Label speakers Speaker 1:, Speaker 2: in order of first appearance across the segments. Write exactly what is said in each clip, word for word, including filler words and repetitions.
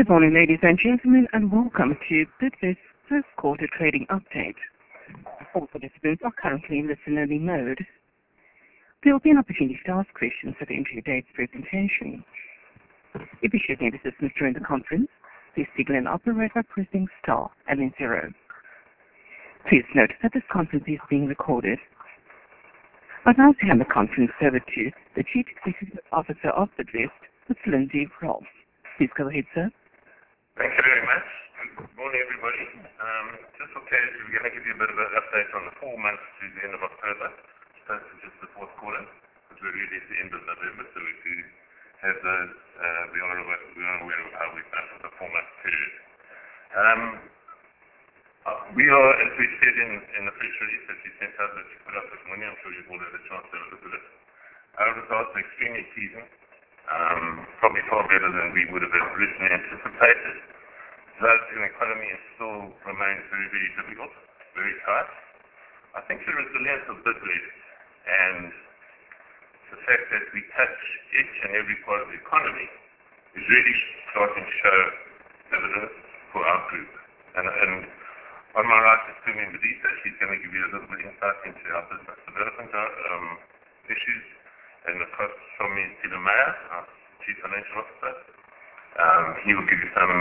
Speaker 1: Good morning, ladies and gentlemen, and welcome to Bidvest first quarter trading update. All participants are currently in listen-only mode. There will be an opportunity to ask questions at the end of today's presentation. If you should need assistance during the conference, please signal an operator by pressing star and then zero. Please note that this conference is being recorded. I'd now to hand the conference over to the Chief Executive Officer of Bidvest, Mister Lindsay Rolfe. Please go ahead, sir.
Speaker 2: Thank you very much. Good morning, everybody. Um, just for clarity, we're going to give you a bit of an update on the four months to the end of October, so to just the fourth quarter, because we're really at the end of November, so we do have those, uh, we are aware, we are aware of how we've done for the four-month period. Um, uh, we are, as we said in, in the press release that we sent out that you put up this morning, I'm sure you've all had a chance to look at it. Our results are extremely pleasing. Um, probably far better than we would have originally anticipated. Growth in the economy is still remains very, very difficult, very tight. I think the resilience of Bidvest and the fact that we touch each and every part of the economy is really starting to show dividends for our group. And, and on my right is Tumi Modisa. She's going to give you a little bit of insight into our business development um, issues. And of course, from me, Peter Meyer, our Chief Financial Officer. Um, he will give you some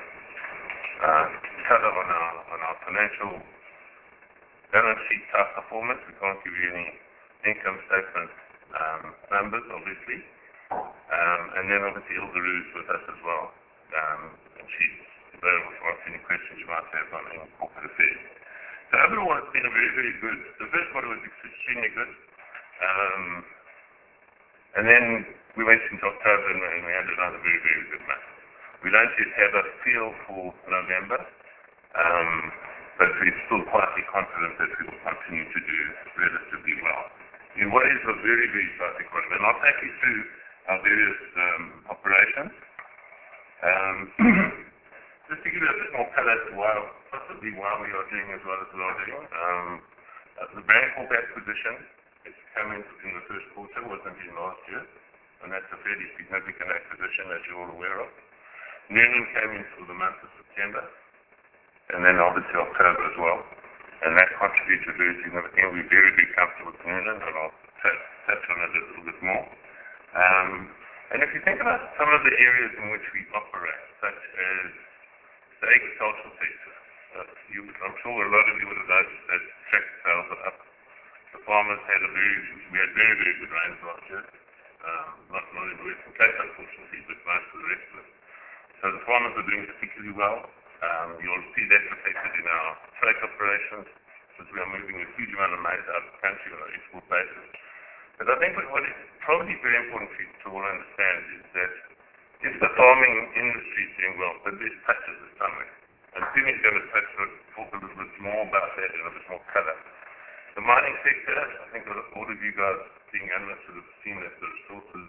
Speaker 2: uh, color on our, on our financial balance sheet type performance. We can't give you any income statement um, numbers, obviously. Um, and then obviously Ilse Roux is with us as well. Um, and she's available to answer any questions you might have on any corporate affairs. So overall, it's been a very, very good. The first quarter was extremely good. Um, And then we went into October and, and we had another very, very good month. We don't yet have a feel for November, um, but we're still quietly confident that we will continue to do relatively well. In what is a very, very tight economy, and I'll take you through our various um, operations. Um, just to give you a bit more color to why, possibly why we are doing as well as we are doing. Um, uh, the Brandcorp acquisition, it's coming in the first quarter, wasn't in last year, and that's a fairly significant acquisition, as you're all aware of. Noonan came in for the month of September, and then obviously October as well, and that contributed very significantly. We're very, very comfortable with Noonan, and I'll touch on it a little bit more. Um, and if you think about some of the areas in which we operate, such as the agricultural sector, uh, you, I'm sure a lot of you would have noticed that tractor sales are up. The farmers had a very, we had very, very good rains last year. Um, not, not in the Western Cape, unfortunately, but most of the rest of it. So the farmers are doing particularly well. Um, you'll see that reflected in our trade operations, as we are moving a huge amount of maize out of the country on an export basis. But I think what is probably very important for you to all understand is that if the farming industry is doing well, but this touches it somewhere. And Timmy's going to touch it, talk a little bit more about that in a bit more colour. The mining sector, I think all of you guys being analysts would have seen that the resources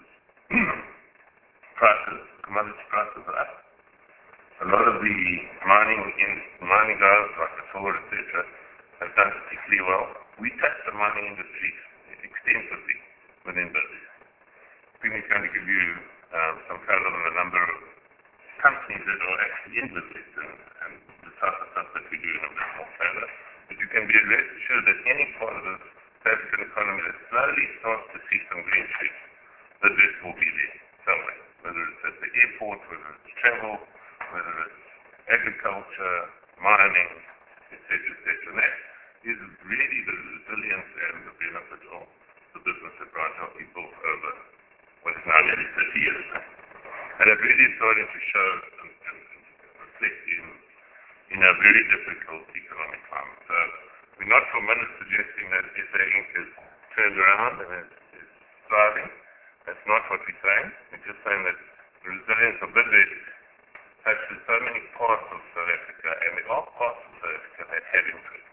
Speaker 2: prices, commodity prices are up. A lot of the mining in mining guys like Thor, et cetera, have done particularly well. We touch the mining industry extensively within Bidvest. Timmy's going to give you um, some color on the number of companies that are actually in Bidvest and, and the type of stuff that we do in a bit more color. But you can be rest assured that any part of the South African economy that slowly starts to see some green shoots, Bidvest will be there somewhere. Whether it's at the airport, whether it's travel, whether it's agriculture, mining, et cetera, et cetera. And that is really the resilience and the benefit of the business that Brian Hockey built over what's now nearly thirty years. And it really is starting to show and, and reflect in in a very difficult economic climate. So we're not for a minute suggesting that S A Incorporated has turned around and is, is thriving. That's not what we're saying. We're just saying that the resilience of Bidvest touches so many parts of South Africa, and there are parts of South Africa that have improved.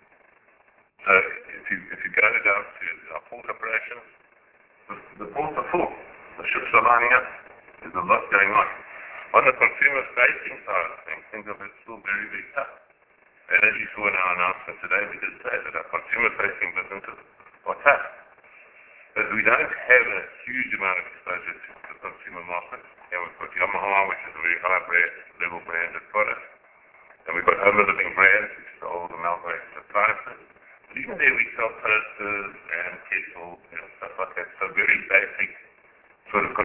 Speaker 2: So if you if you go down to our port operations, the, the ports are full. The ships are lining up. There's a lot going on. On the consumer-facing side of things, things are still very, very tough. And as you saw in our announcement today, we did say that our consumer-facing businesses are tough. But we don't have a huge amount of exposure to the consumer market. And we've got Yamaha, which is a very high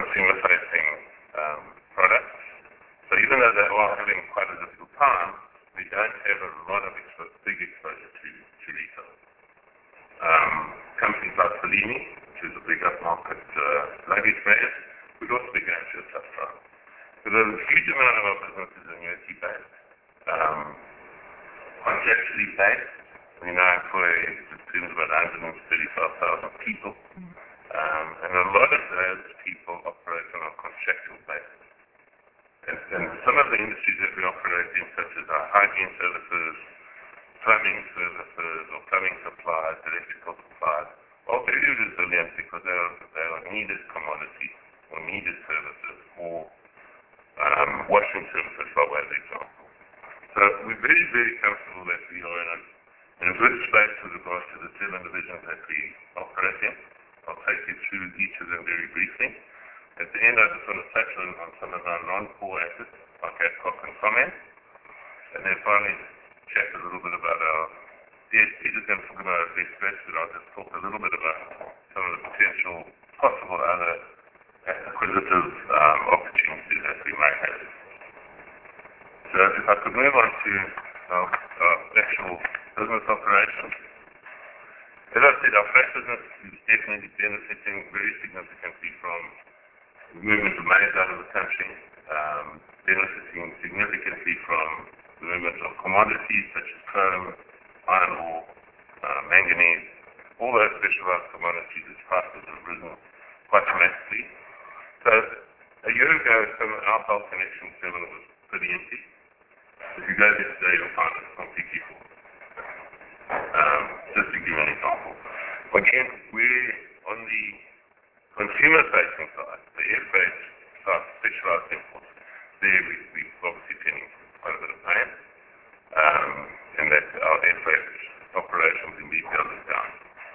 Speaker 2: consumer-facing um, products. So even though they are having quite a difficult time, we don't have a lot of expo- big exposure to, to retail. Um, companies like Fellini, which is a big upmarket uh, luggage brand, would also be going through a tough time. So there's a huge amount of our business is annuity-based, um, contractually based. We now employ about one hundred thirty-five thousand people, um, and a lot of those people operate on a contractual basis. And, and some of the industries that we operate in, such as our hygiene services, plumbing services, or plumbing supplies, electrical supplies, are very resilient because they are, they are needed commodities or needed services, or um, washing services, by way of example. So we're very, very comfortable that we are in a, in a good space with regards to the seven divisions that we operate in. I'll take you through each of them very briefly. At the end, I just want to touch on, on some of our non-core assets, like Adcock and Comment. And then finally, chat a little bit about our, yeah, Peter's going to talk about our best bets, but I'll just talk a little bit about some of the potential possible other acquisitive um, opportunities that we might have. So if I could move on to our, our actual business operations. As I said, our freight business is definitely benefiting very significantly from the movement of maize out of the country, um, benefiting significantly from the movement of commodities such as chrome, iron ore, uh, manganese, all those specialized commodities whose prices have risen quite dramatically. So a year ago, some of our bulk connection terminal was pretty empty. If you go there today, you'll find it's completely full. Um, just to give you an example. Again, we're on the consumer-facing side, the air freight side, specialized imports. There we, we're obviously feeling quite a bit of pain, um, and that our air freight operations in detail is down.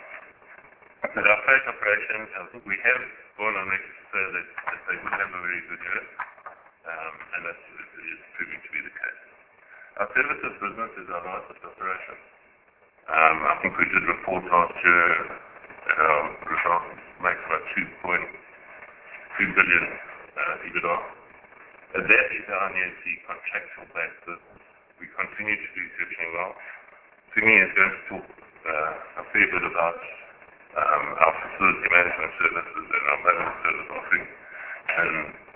Speaker 2: But our freight operations, I think we have gone on record to say that, that they would have a very good year, um, and that is proving to be the case. Our services business is our largest operation. Um, I think we did report last year that our result makes about two point two billion uh, EBITDA. And that is our annuity contractual based business. We continue to do exceptionally well. Simi is going to talk uh, a fair bit about um, our facility management services and our management service offering. And,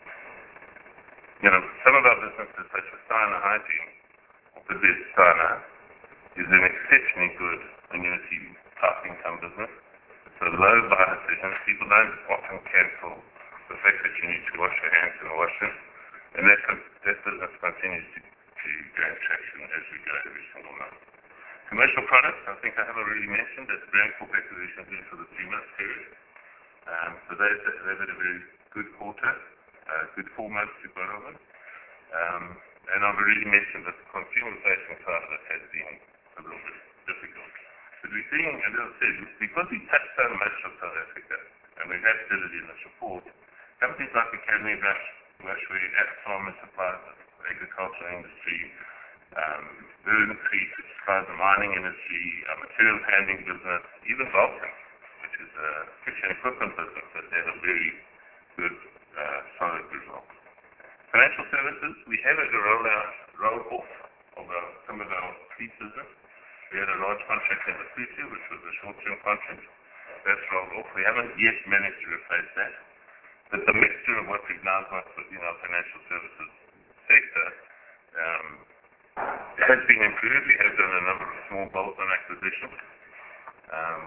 Speaker 2: you know, some of our businesses, such as Steiner Hygiene, or the best Steiner, is an exceptionally good annuity type income business. It's a low buy decision. People don't often cancel the fact that you need to wash your hands in the washroom. And that, that business continues to, to gain traction as we go every single month. Commercial products, I think I have already mentioned that the Brandcorp acquisition is for the three-month period. Um, so they've, they've had a very good quarter, uh, good four months to go over. Um, and I've already mentioned that the consumer-facing side of it has been a little bit difficult. But we're seeing, as I said, because we touch so much of South Africa, and we've had said it in this report, companies like Academy Brush, Brushware, Farmer Supplies, the agricultural industry, um, Burn Creek, which supplies the mining industry, our materials handling business, even Vulcan, which is a kitchen equipment business that had a very good, uh, solid result. Financial services, we have had a rollout, roll off of our, some of our fleet business. We had a large contract in the future, which was a short-term contract. That's rolled off. We haven't yet managed to replace that. But the mixture of what we've now got within our financial services sector um, has been improved. We have done a number of small bolt-on acquisitions. Um,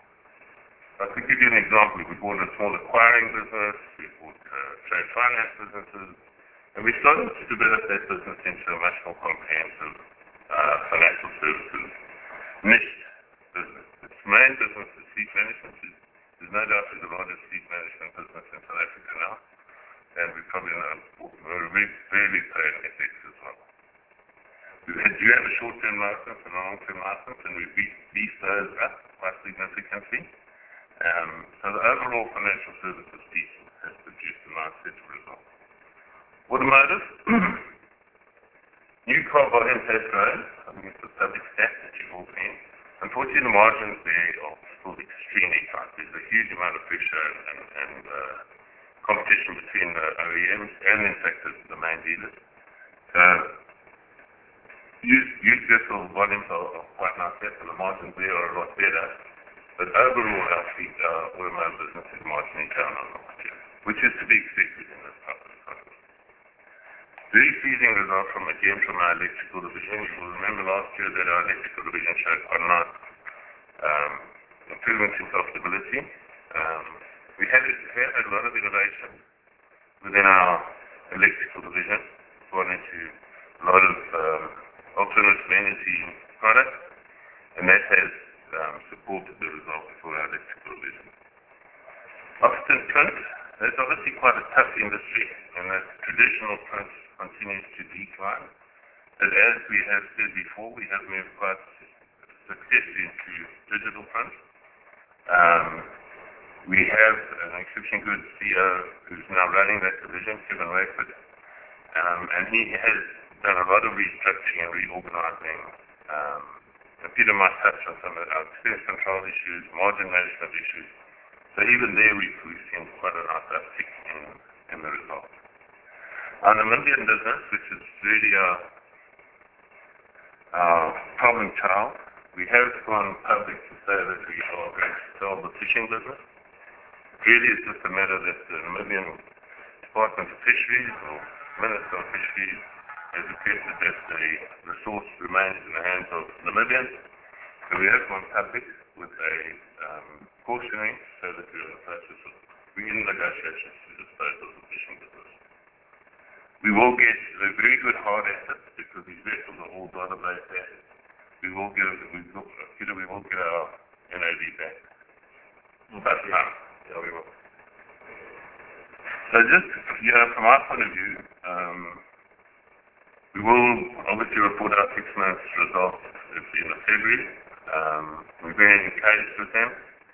Speaker 2: I could give you an example. We bought a small acquiring business. We bought uh, trade finance businesses. And we started to develop that business into a much more comprehensive uh, financial services niche business. Its main business is fleet management. There's no doubt it's the largest fleet management business in South Africa now. And we probably know we're very, very paying F X as well. We do have a short-term license and a long-term license, and we've beefed those up quite significantly. Um, so the overall financial services piece has produced a nice set of results. Automotive, new car volumes has grown. I think it's a public stat that you've all seen. Unfortunately, the margins there are still extremely tight. There's a huge amount of pressure and, and uh, competition between between the O E Ms and in fact the, the main dealers. Uh, used, used vessel volumes are, are quite nice there, and the margins there are a lot better. But overall, our fleet, uh, automotive business is marginally down on last year, which is to be expected in this type of economy. Very pleasing result from again from our electrical division. You will remember last year that our electrical division showed quite a nice um, improvement in profitability. Um, we had, had a lot of innovation within our electrical division, gone into a lot of um, alternative energy products, and that has um, supported the results for our electrical division. Oxton print, that's obviously quite a tough industry, and that traditional print continues to decline. But as we have said before, we have moved quite successfully into digital print. Um, we have an exceptionally good C E O who's now running that division, Kevin Rayford, um, and he has done a lot of restructuring and reorganizing. Um, and Peter might touch on some of our expense control issues, margin management issues. So even there we've, we've seen quite a nice uptick in, in the results. Our Namibian business, which is really our, our problem child, we have gone public to say that we are going to sell the fishing business. Really, it's just a matter that the Namibian Department of Fisheries or Minister of Fisheries has requested that the resource remains in the hands of Namibians. So we have gone public with a um, cautionary so that we're in the process of we're in negotiations to dispose of the fishing business. We will get a very good hard asset because these vessels are all dollar-based assets. We will get, we will, Peter, we will get our N A D back. But no, yeah, we will. So just, you know, from our point of view, um, we will obviously report our six months results at the end of February. Um, we're very engaged with them,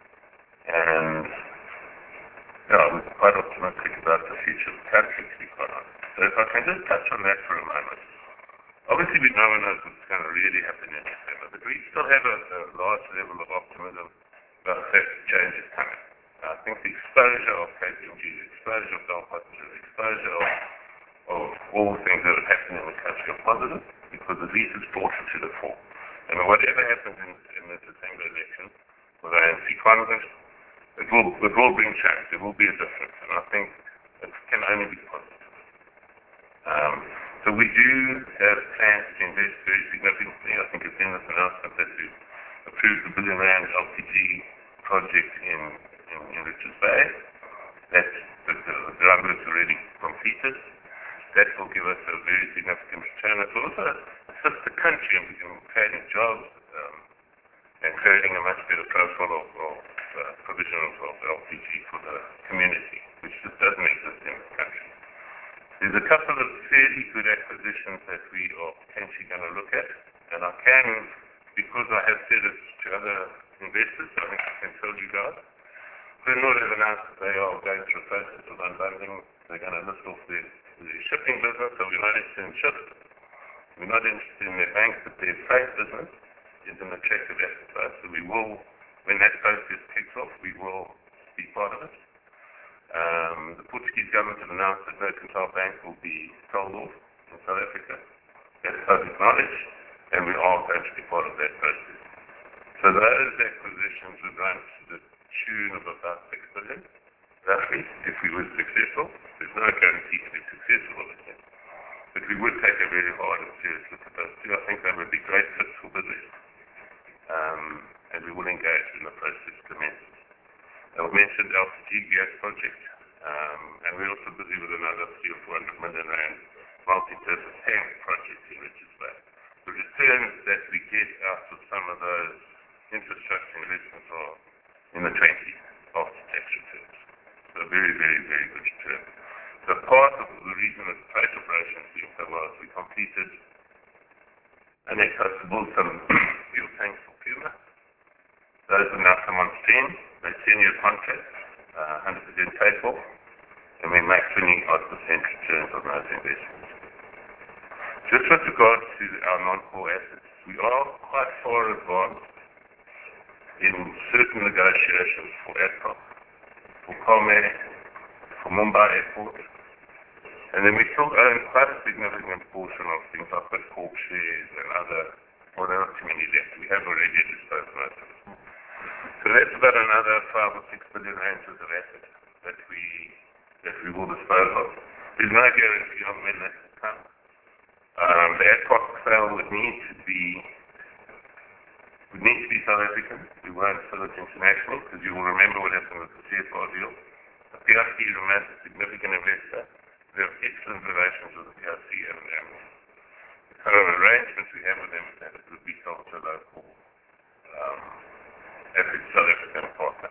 Speaker 2: and yeah, we're quite optimistic about the future of the country, to be quite honest. So if I can just touch on that for a moment. Obviously, we no one knows what's going to really happen in December, but we still have a, a large level of optimism about the fact that change is coming. I think the exposure of K P M G, the exposure of Bell Pottinger, the exposure of, of all the things that are happening in the country are positive because at least it's brought it to the fore. And whatever happens in, in the December election with the A N C Congress, it will, it will bring change. There will be a difference, and I think it can only be positive. Um, so we do have plans to invest very significantly. I think it's in this announcement that we've approved the billion rand L P G project in, in, in Richards Bay. That's the, the, the groundwork's already completed. That will give us a very significant return. It will also assist the country in, in creating jobs um, and creating a much better profile of, of uh, provision of, of L P G for the community, which just doesn't exist in this country. There's a couple of fairly good acquisitions that we are potentially going to look at, and I can, because I have said it to other investors, I think I can tell you guys, Glenroy have announced that they are going through a process of unbundling. They're going to list off their, their shipping business, so we're not interested in ships. We're not interested in their banks, but their freight business is an attractive asset for us, so we will, when that process kicks off, we will be part of it. Um, the Portuguese government has announced that Mercantile Bank will be sold off in South Africa. That's public knowledge, and we are going to be part of that process. So those acquisitions would run to the tune of about six billion, roughly, if we were successful. There's no guarantee to be successful, obviously. But we would take a very hard and serious look at those two. I think they would be great fits for business. Um, and we will engage in the process commences. I mentioned L P G gas project, um, and we're also busy with another three or four hundred million rand multi-purpose tank project in Richards Bay. The returns that we get out of some of those infrastructure investments are in the twenties after tax returns. So very, very, very good return. So part of the reason that the trade operations doing so well is we completed an exercise to build some fuel tanks for Puma. Those are now come on stream. They're ten-year contracts, uh, one hundred percent paid for, and we make twenty odd percent returns on those investments. Just with regard to our non-core assets, we are quite far advanced in certain negotiations for Adcock, for Comair, for Mumbai Airport. And then we still own quite a significant portion of things like Bidcorp shares and other, well, there are not too many left. We have already disposed most of it. So that's about another five or six billion rands worth of assets that we that we will dispose of. There's no guarantee on when that will come. Um, the Adcock sale would need to be would need to be South African. We won't sell it internationally because you will remember what happened with the C F R deal. The P R C remains a significant investor. We have excellent relations with the P R C and um, the kind of arrangements we have with them is that it would be sold to a local um, South African partner.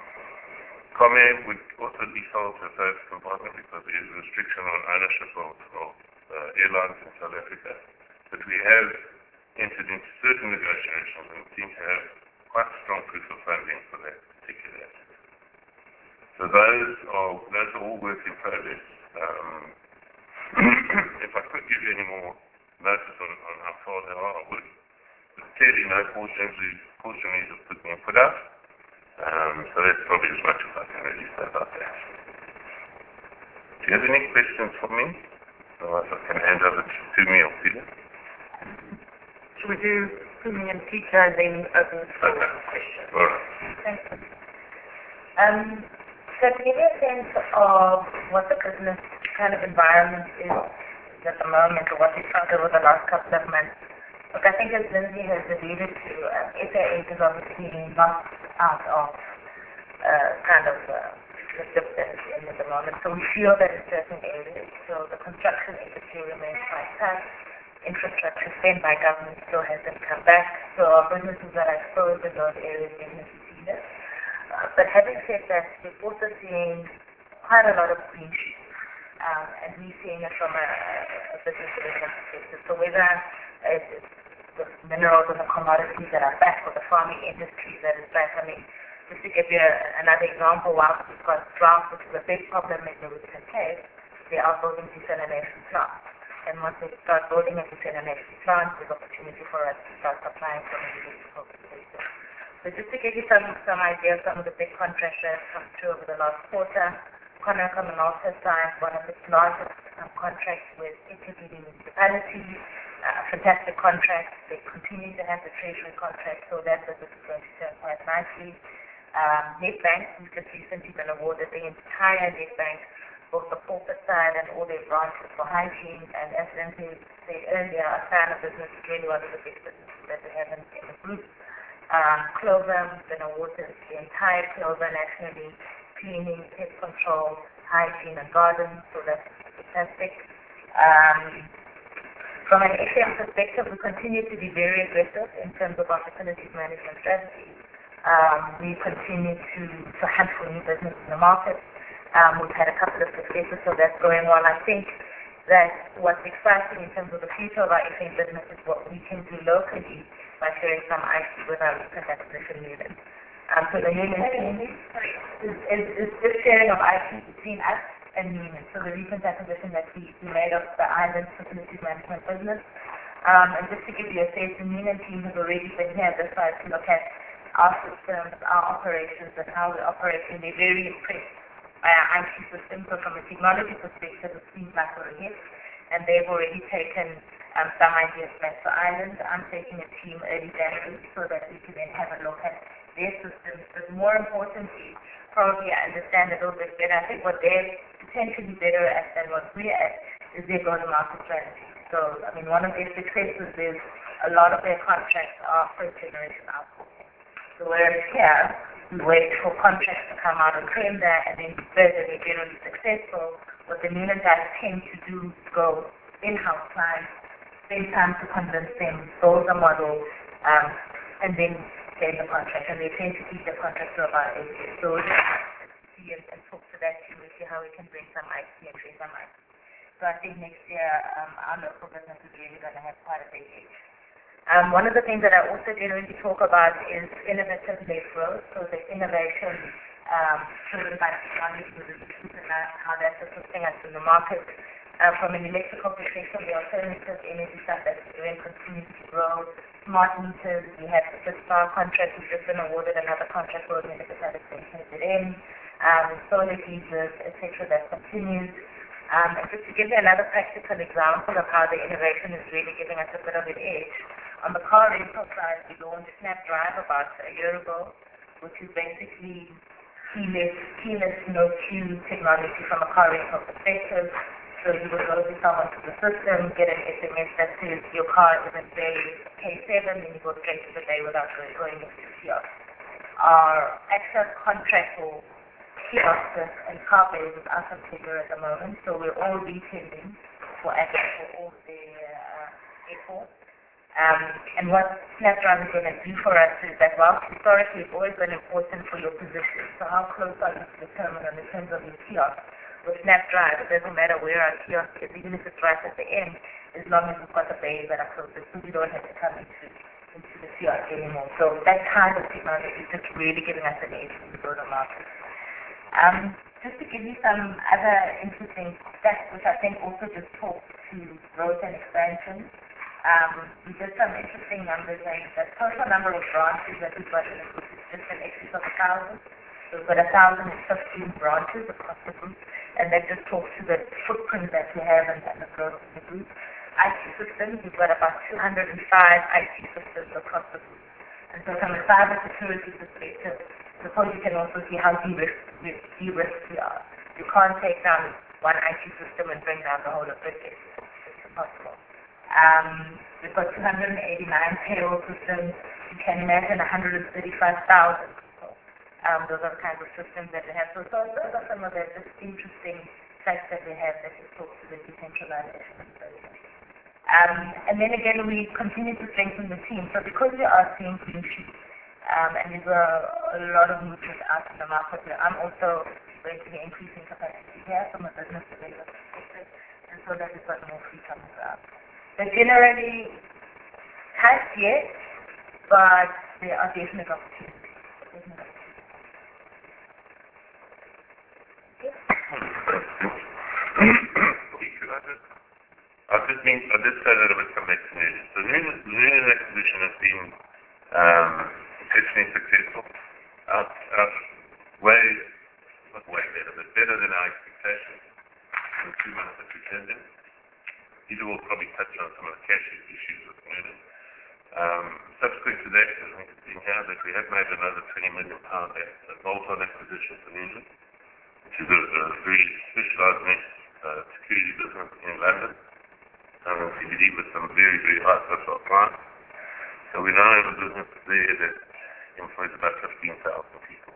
Speaker 2: Comair would also be sold to a South African partner because there is a restriction on ownership of, of uh, airlines in South Africa. But we have entered into certain negotiations and seem to have quite strong proof of funding for that particular asset. So those are, those are all work in progress. Um, if I could give you any more notice on, on how far they are, I would. But clearly no fortunately, fortunately have put me put out. Um, so that's probably as much as I can really say about that. Do you have any questions for me? Otherwise I can hand over to Tumi or Peter.
Speaker 3: Should we do Tumi and Peter and then open the floor
Speaker 2: Okay.
Speaker 3: for questions?
Speaker 2: All right.
Speaker 3: Thank you. Um, so to give you a sense of what the business kind of environment is at the moment, or what we found over the last couple of months, look, I think as Lindsay has alluded to, um, S A eight is obviously not out of uh, kind of uh, the dip that it's in at the moment. So we feel that in certain areas, so the construction industry remains quite tough. Infrastructure spent by government still hasn't come back. So our businesses that are exposed in those areas definitely see this. Uh, but having said that, we're also seeing quite a lot of green shoots. Um, and we're seeing it from a, a business development perspective. So whether it's the minerals and the commodities that are back, or the farming industry that is back. I mean, just to give you a, another example, while we've got drought, which is a big problem in the Western Cape, they are building desalination plants. And once they start building a desalination plant, there's opportunity for us to start supplying from a municipal perspective. So just to give you some, some idea of some of the big contracts that have come through over the last quarter, Conakry Minolta signed one of its largest um, contracts with equity municipalities. Uh, fantastic contract. They continue to have the treasury contract, so that business is going to turn quite nicely. Um, Nedbank, we've just recently been awarded the entire Nedbank, both the corporate side and all their branches for hygiene. And as Lindsay said earlier, our China business is really one of the big businesses that we have in, in the group. Um, Clover, we've been awarded the entire Clover nationally, cleaning, pest control, hygiene and gardens, so that's fantastic. Um, From an S M perspective, we continue to be very aggressive in terms of our facilities management strategy. Um, we continue to, to hunt for new business in the market. Um, we've had a couple of successes, so that's going on. I think that what's exciting in terms of the future of our S M business is what we can do locally by sharing some I C with our recent acquisition unit. Um, so the unit is, is, is this sharing of I C between us and Neiman. So the recent acquisition that we, we made of the Island Facilities Management business. Um, and just to give you a sense, the Neiman team has already been here this side to look at our systems, our operations, and how we operate, and they're very impressed by our I T system. So from a technology perspective, it seems like we're ahead, and they've already taken um, some ideas back to Ireland. I'm taking a team early January so that we can then have a look at their systems, but more importantly, probably understand a little bit better. I think what they're potentially better at than what we're at is their go-to-market strategy. So, I mean, one of their successes is a lot of their contracts are first-generation outsourcing. So whereas here, we wait for contracts to come out and claim that, and then further they're generally successful. What the Neiman guys tend to do is go in-house clients, spend time to convince them, build a model, um, and then get the contract. And they tend to keep the contract for about eight years. So we'll see and, and talk to that team and see how we can bring some I T and train some I T. So I think next year um, our local business is really going to have quite a big edge. Um, one of the things that I also generally talk about is innovative-led growth. So the innovation um, driven by technology with the how that's assisting us in the market. Uh, from an electrical perspective, the alternative energy stuff that's doing continues to grow. Smart meters, we have the Star contract, we've just been awarded another contract for the municipality in. um, solar heaters, et cetera that continues. Um, and just to give you another practical example of how the innovation is really giving us a bit of an edge, on the car rental side, we launched SnapDrive about a year ago, which is basically keyless, keyless no queue technology from a car rental perspective. So you would load someone to the system, get an S M S that says your car is in bay K seven, and you go straight to the bay without going into the kiosk. Our access contract for kiosks and car bays is out of figure at the moment, so we're all retending for access for all the uh, airports. Um, and what SnapDrive is going to do for us is that while historically it's always been important for your position, so how close are you to the terminal in terms of your kiosk, with SnapDrive it doesn't matter where our kiosk is, even if it's right at the end, as long as we've got the bays that are closest, so you don't have to come into, into the kiosk anymore. So that kind of technology is just really giving us an edge in the broader market. Um, just to give you some other interesting stats, which I think also just talk to growth and expansion. Um, we did some interesting numbers, and the total number of branches that we've got in the group is just in excess of a thousand. So we've got a thousand and fifteen branches across the group, and that just talks to the footprint that we have and, and the growth of the group. I T systems, we've got about two hundred five I T systems across the group. And so from a cyber security perspective, suppose you can also see how de-risked we are. You can't take down one I T system and bring down the whole of it. It's impossible. Um, we've got two hundred eighty-nine payroll systems. You can imagine one hundred thirty-five thousand people. Um, those are the kinds of systems that we have. So, so those are some of the just interesting facts that we have that just talk to the decentralization. Um, and then again, we continue to strengthen the team. So because we are seeing green shoots, um, and there's a, a lot of movement out in the market, I'm also going to be increasing capacity here from a business development perspective, and so that we've got more free time as well. But generally, tight yet, but there are definite opportunities. Definite
Speaker 2: opportunities. I just mean, I just say that about some explanation. So the Noonan acquisition has been um, exceptionally successful. Out, out way, not way better, but better than our expectations in the two months that we turned in. Peter will probably touch on some of the cash issues with Noonan. Um, subsequent to that, I think it's been here that we have made another twenty million pound bolt-on acquisition for Noonan, which is a, a very specialized niche uh, security business in London. Um, C B D with some very, very high profile clients. So we now have a business there that employs about fifteen thousand people.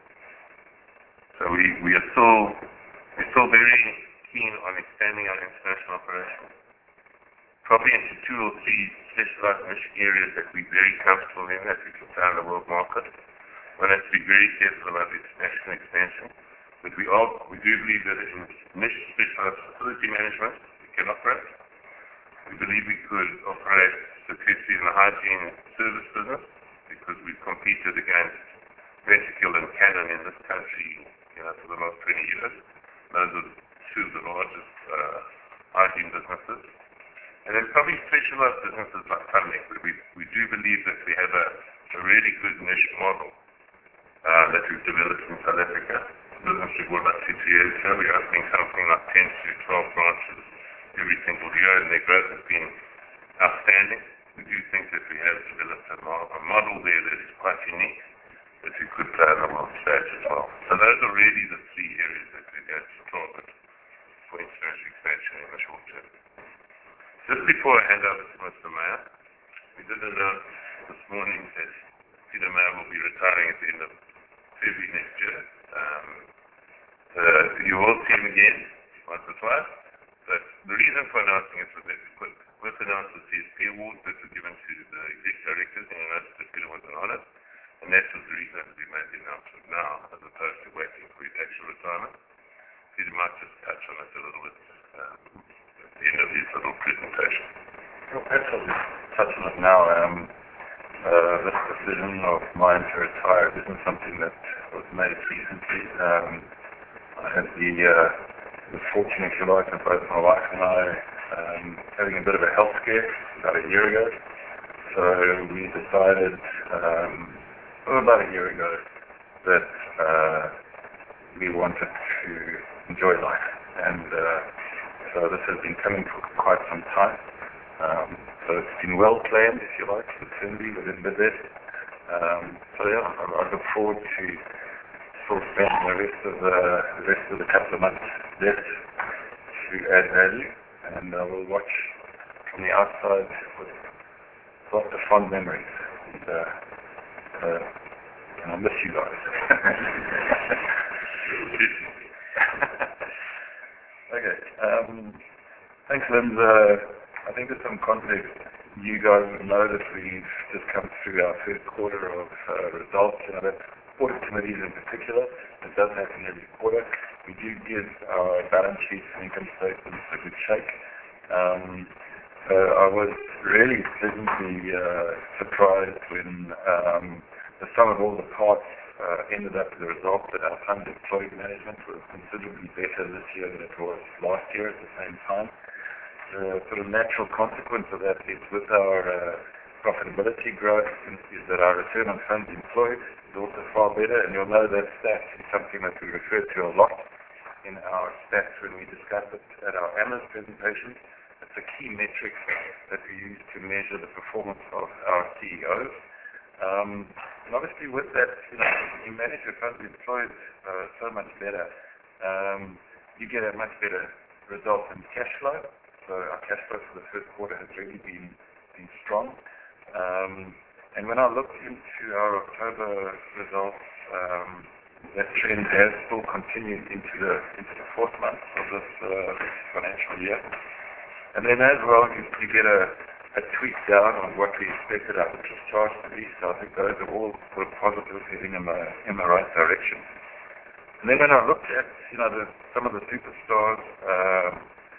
Speaker 2: So we, we are still, we're still very keen on expanding our international operations. Probably into two or three specialized niche areas that we're very comfortable in, that we can find the world market. One has to be very careful about the international expansion. But we are, we do believe that in niche specialized facility management, we can operate. We believe we could operate successfully in the hygiene service business because we've competed against Rentokil and Canon in this country, you know, for the last twenty years. Those are two of the largest uh, hygiene businesses. And then probably specialized businesses like Funding, where we, we do believe that we have a, a really good niche model uh, that we've developed in South Africa. The business we bought about two, three years ago. We're opening something like ten to twelve branches every single year, and their growth has been outstanding. We do think that we have developed a, mo a model there that is quite unique, that we could play on the world stage as well. So those are really the three areas that we're going to target for international expansion in the short term. Just before I hand over to Mister Meyer, we did announce this morning that Peter Meyer will be retiring at the end of February next year. Um, uh, you will see him again once or twice. But the reason for announcing it was that we first announced the C S P award that was given to the exec directors, and announced that Peter was an honor. And that was the reason that we made the announcement now, as opposed to waiting for his actual retirement. Peter might just touch on it a little bit um, at the end of his little presentation.
Speaker 4: Well, perhaps I'll just touch on it now. Um, uh, this decision of mine to retire isn't something that was made recently. Um, I had the uh, the fortune, if you like, of both my wife and I um, having a bit of a health scare about a year ago. So we decided, um, well, about a year ago, that uh, we wanted to enjoy life. And uh, so this has been coming for quite some time. Um, so it's been well planned, if you like, with Cindy, within Bidvest. Um, so yeah, I, I look forward to still spending the rest of the, the rest of the couple of months left to add value, and I will watch from the outside with lots of fond memories. And, uh, uh, and I miss you guys. Okay. Um, thanks, Linz. Uh, I think there's some context. You guys know that we've just come through our first quarter of uh, results. You know, that's audit committees in particular. It does happen every quarter. We do give our balance sheets and income statements a good shake. Um, so I was really pleasantly uh, surprised when um, the sum of all the parts uh, ended up with the result that our funds employed management was considerably better this year than it was last year at the same time. The sort of natural consequence of that is with our uh, profitability growth is that our return on funds employed is also far better, and you'll know that stat is something that we refer to a lot in our stats when we discuss it at our analyst presentations. It's a key metric that we use to measure the performance of our C E Os. Um, and obviously with that, you know, you manage your funds employed uh, so much better. Um, you get a much better result in cash flow. So our cash flow for the first quarter has really been, been strong. Um, and when I looked into our October results, um, that trend has still continued into the into the fourth month of this uh, financial year. And then as well, you, you get a, a tweak down on what we expected our interest charge to be. So I think those are all sort of positive, heading in the in the right direction. And then when I looked at, you know, the, some of the superstars, uh,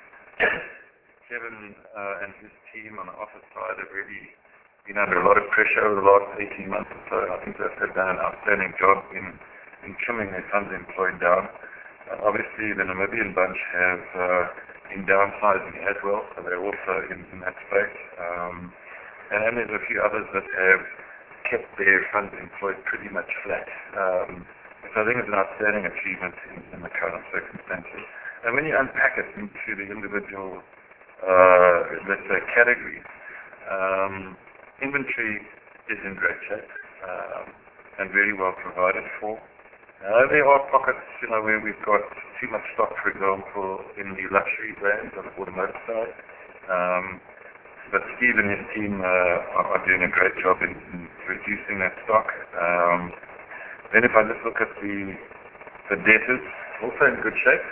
Speaker 4: Kevin uh, and his team on the office side have really been under a lot of pressure over the last eighteen months or so. I think that they've done an outstanding job in, in trimming their funds employed down. Uh, obviously, the Namibian bunch have uh, been downsizing as well, so they're also in, in that space. Um, and then there's a few others that have kept their funds employed pretty much flat. Um, so I think it's an outstanding achievement in, in the current circumstances. And when you unpack it into the individual, uh, let's say, categories, um, inventory is in great shape um, and very well provided for. Uh, there are pockets, you know, where we've got too much stock, for example, in the luxury brands on the automotive side. Um, but Steve and his team uh, are, are doing a great job in, in reducing that stock. Um, then if I just look at the, the debtors, also in good shape.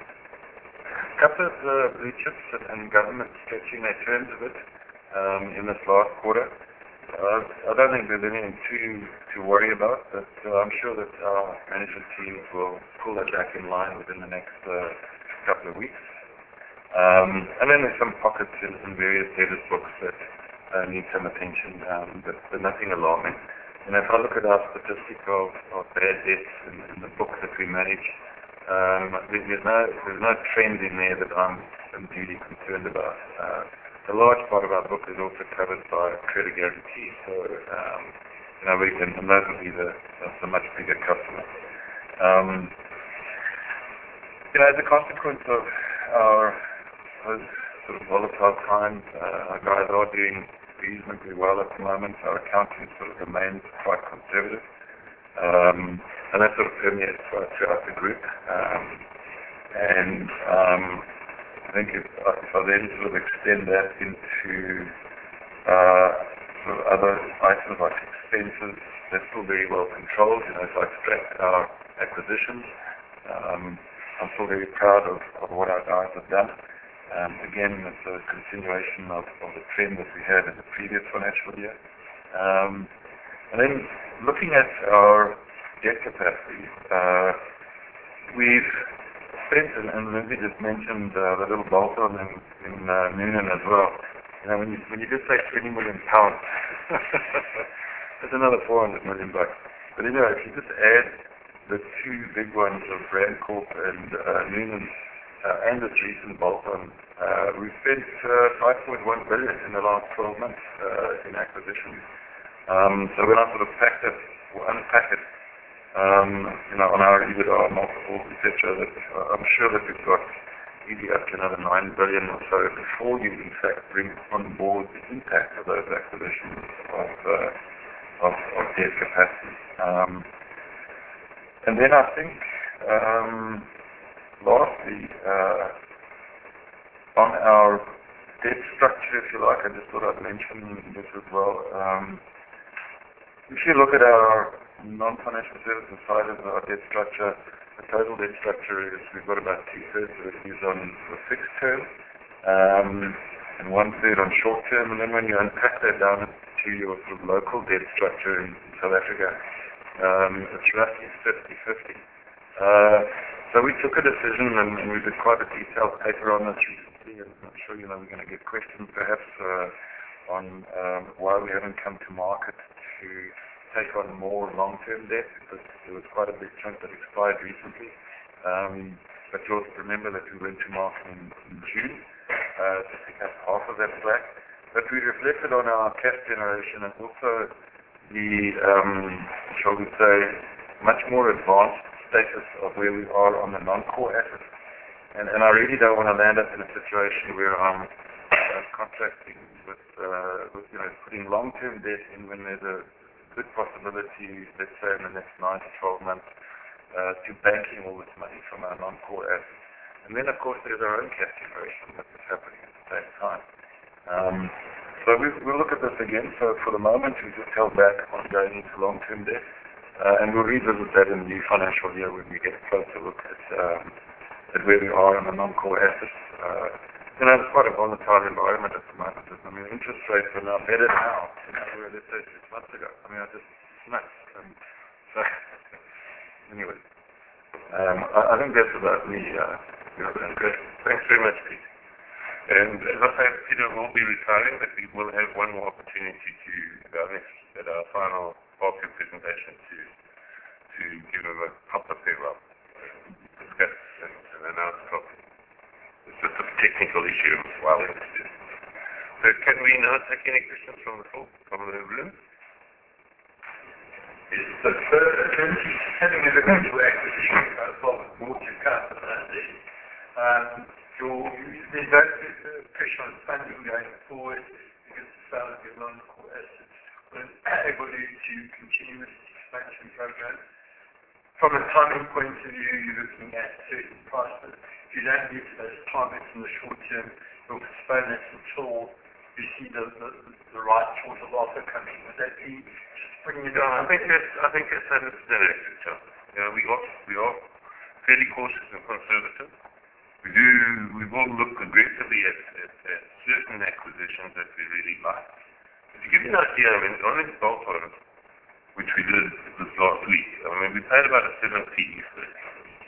Speaker 4: A couple of uh, blue chips and government stretching their terms a bit um, in this last quarter. Uh, I don't think there's anything to, to worry about, but uh, I'm sure that our management teams will pull that back in line within the next uh, couple of weeks. Um, and then there's some pockets in, in various debtors books that uh, need some attention, um, but, but nothing alarming. And if I look at our statistic of, of bad debts in, in the book that we manage, um, there's no there's no trend in there that I'm unduly concerned about. Uh, A large part of our book is also covered by credit guarantee, so um, you know, we can, and those will be the, the, the much bigger customers. Um, you know, as a consequence of our those sort of volatile times, uh, our guys are doing reasonably well at the moment. Our accounting sort of remains quite conservative, um, and that sort of permeates throughout the group. Um, and um, I think if, if I then sort of extend that into uh, sort of other items like expenses, they're still very well controlled. You know, if I extract our acquisitions, um, I'm still very proud of, of what our guys have done. Um, again, it's a continuation of, of the trend that we had in the previous financial year. Um, and then looking at our debt capacity, uh, we've spent, and, and Lindsay just mentioned uh, the little bolt-on in, in uh, Noonan as well. You know, when you, when you just say twenty million pounds, that's another four hundred million bucks. But anyway, if you just add the two big ones of Brandcorp and uh, Noonan uh, and this recent bolt-on, uh, we've spent uh, five point one billion in the last twelve months uh, in acquisitions. Um, so when I sort of pack that, or unpack it, um, you know, on our EBITDA multiples, et cetera, that uh, I'm sure that we've got easily up to another nine billion or so before you, in fact, bring on board the impact of those acquisitions of, uh, of, of debt capacity. Um, and then I think, um, lastly, uh, on our debt structure, if you like, I just thought I'd mention this as well. Um, if you look at our non-financial services side of our debt structure, the total debt structure is, we've got about two-thirds of it is on the fixed term, um, and one-third on short term, and then when you unpack that down to your sort of local debt structure in South Africa, um, it's roughly fifty-fifty. Uh, so we took a decision, and, and we did quite a detailed paper on this recently, and I'm sure you know we're going to get questions perhaps uh, on um, why we haven't come to market to take on more long-term debt, because there was quite a big chunk that expired recently. Um, but you'll remember that we went to market in, in June uh, to pick up half of that slack. But we reflected on our cash generation and also the, um, shall we say, much more advanced status of where we are on the non-core assets. And, and I really don't want to land up in a situation where I'm uh, contracting with, uh, with, you know, putting long-term debt in when there's a good possibility, let's say in the next nine to twelve months, uh, to banking all this money from our non-core assets. And then, of course, there's our own cash generation that is happening at the same time. Um, so we, we'll look at this again. So for the moment, we just held back on going into long-term debt, uh, and we'll revisit that in the financial year when we get a closer look at, um, at where we are on the non-core assets. Uh, You know, it's quite a volatile environment at the moment. I mean, interest rates are now better now than they were, let's say, six months ago. I mean, I just, it's nuts. Um, so, anyway, um, I, I think that's about me. Uh, you know,
Speaker 2: Good. Thanks very much, Pete. And as I say, Peter will be retiring, but we will have one more opportunity to, at our next, at our final part of presentation, to to give him a proper farewell, discuss and, and announce properly. It's just a technical issue as well. So can we now take any questions from the floor, from the room?
Speaker 5: Yes, but uh, having a look into acquisition profile with more to come, um, your, there's no pressure on funding going forward because the sale of your non-core assets will enable you to continue with this expansion program. From a timing point of view, you're looking at certain prices. If you don't meet those targets in the short term, you'll postpone it until you see the, the, the right sort of offer coming. Would that be just putting it
Speaker 2: Yeah,
Speaker 5: on?
Speaker 2: I think that's, I think that's understood, John. You know, we are, we are fairly cautious and conservative. We do, we will look aggressively at, at, at certain acquisitions that we really like. But to give you an idea, I mean, on this bolt-on, which we did this last week, I mean, we paid about a seven P E for it.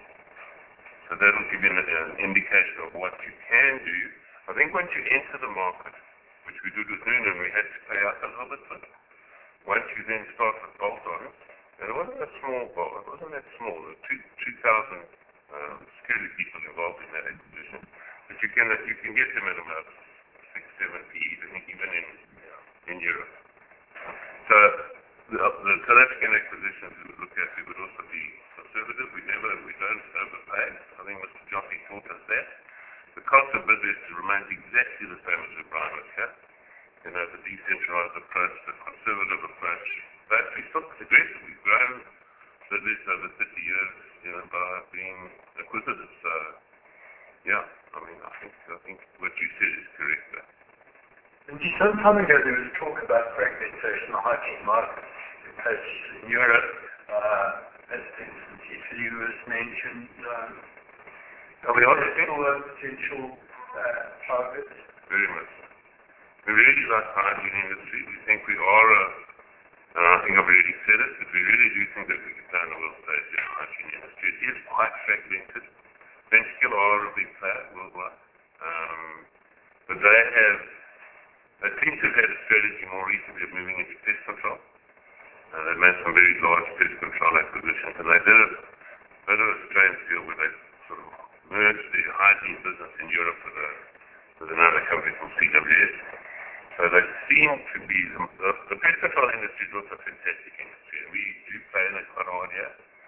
Speaker 2: So that'll give you an, an indication of what you can do. I think once you enter the market, which we did with Noonan, we had to pay out a little bit for it. Once you then start with bolt-on, and it wasn't a small bolt, it wasn't that small, there were two, two thousand um, security people involved in that acquisition. But you can, you can get them at about six, seven P Es, I think even in, in Europe. So the, the South African acquisitions we would look at, we would also be conservative. We never, we don't overpay. I think Mister Joffe taught us that. The cost of business remains exactly the same as with Brian was here. You know, the decentralized approach, the conservative approach. But we still aggressively grown business over thirty years, you know, by being acquisitive. So, yeah, I mean, I think, I think what you said is correct there.
Speaker 5: And some time ago there was talk about fragmentation of hygiene markets in places in Europe. Uh, as for instance, Italy was mentioned. Um,
Speaker 2: Are we on
Speaker 5: still a potential uh, target?
Speaker 2: Very much. We really like the hygiene industry. We think we are a, and I think I've already said it, but we really do think that we can play on the world stage in the hygiene industry. It is quite fragmented. Ventskill are a big player worldwide. Um, but they have, they seem to have had a strategy more recently of moving into pest control. Uh, they've made some very large pest control acquisitions, and they did a bit of a strange deal where they sort of merged the hygiene business in Europe with, a, with another company called C W S. So they seem to be, the, the, the pest control industry is also a fantastic industry, and we do play in it quite hard here.